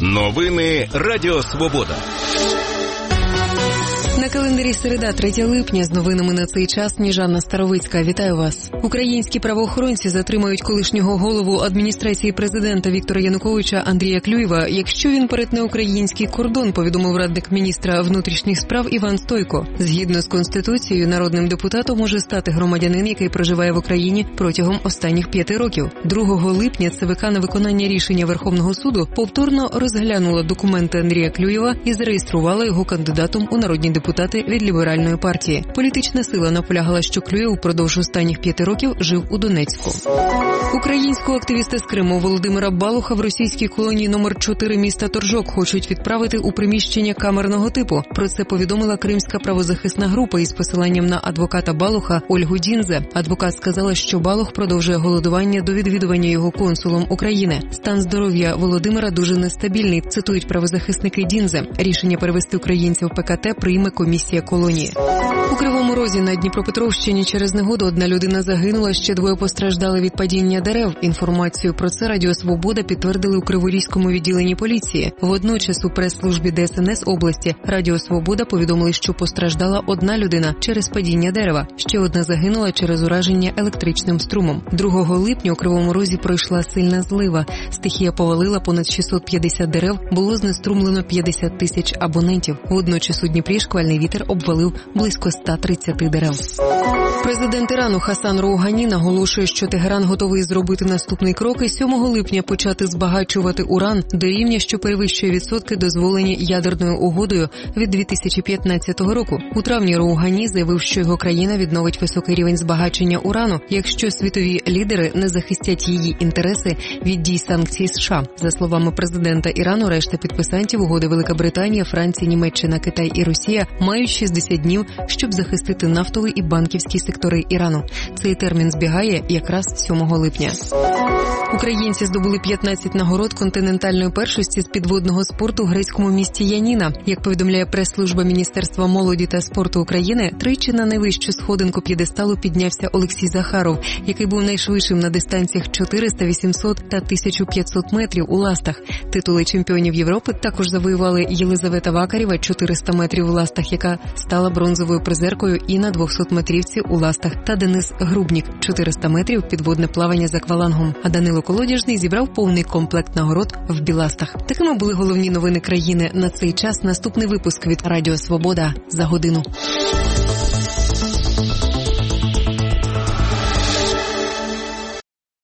Новини Радіо Свобода. На календарі середа, 3 липня, з новинами на цей час Сніжана Старовицька. Вітаю вас. Українські правоохоронці затримають колишнього голову адміністрації президента Віктора Януковича Андрія Клюєва, якщо він перетне український кордон, повідомив радник міністра внутрішніх справ Іван Стойко. Згідно з Конституцією, народним депутатом може стати громадянин, який проживає в Україні протягом останніх 5 років. 2 липня ЦВК на виконання рішення Верховного суду повторно розглянула документи Андрія Клюєва і зареєструвала його кандидатом у народні депутати від Ліберальної партії. Політична сила наполягала, що Клюєв упродовж останніх 5 років жив у Донецьку. Українського активіста з Криму Володимира Балуха в російській колонії номер 4 міста Торжок хочуть відправити у приміщення камерного типу. Про це повідомила Кримська правозахисна група із посиланням на адвоката Балуха Ольгу Дінзе. Адвокат сказала, що Балух продовжує голодування до відвідування його консулом України. Стан здоров'я Володимира дуже нестабільний, цитують правозахисники Дінзе. Рішення перевести українців в ПКТ прийме комісія колонії. У Кривому Розі на Дніпропетровщині через негоду 1 людина загинула, ще 2 постраждали від падіння дерев. Інформацію про це Радіо Свобода підтвердили у Криворізькому відділенні поліції. Водночас у прес-службі ДСНС області Радіо Свобода повідомили, що постраждала 1 людина через падіння дерева. Ще 1 загинула через ураження електричним струмом. 2 липня у Кривому Розі пройшла сильна злива. Стихія повалила понад 650 дерев, було знеструмлено 50 тисяч абонентів. Водночас у Дніпрі шквальний вітер обвалив близько 130 дерев. Президент Ірану Хасан Роухані наголошує, що Тегеран готовий зробити наступний крок і 7 липня почати збагачувати уран до рівня, що перевищує відсотки, дозволені ядерною угодою від 2015 року. У травні Роухані заявив, що його країна відновить високий рівень збагачення урану, якщо світові лідери не захистять її інтереси від дій санкцій США. За словами президента Ірану, решта підписантів угоди Велика Британія, Франція, Німеччина, Китай і Росія мають 60 днів, щоб захистити нафтовий і банківський сектори Ірану. Цей термін збігає якраз 7 липня. Українці здобули 15 нагород континентальної першості з підводного спорту в грецькому місті Яніна. Як повідомляє прес-служба Міністерства молоді та спорту України, тричі на найвищу сходинку п'єдесталу піднявся Олексій Захаров, який був найшвидшим на дистанціях 400, 800 та 1500 метрів у ластах. Титули чемпіонів Європи також завоювали Єлизавета Вакарєва 400 метрів у ластах, яка стала бронзовою призеркою, і на 200-метрівці у ластах, та Денис Грубнік 400 метрів підводне плавання з аквалангом. А Данило Колодяжний зібрав повний комплект нагород в біластах. Такими були головні новини країни на цей час. Наступний випуск від Радіо Свобода за годину.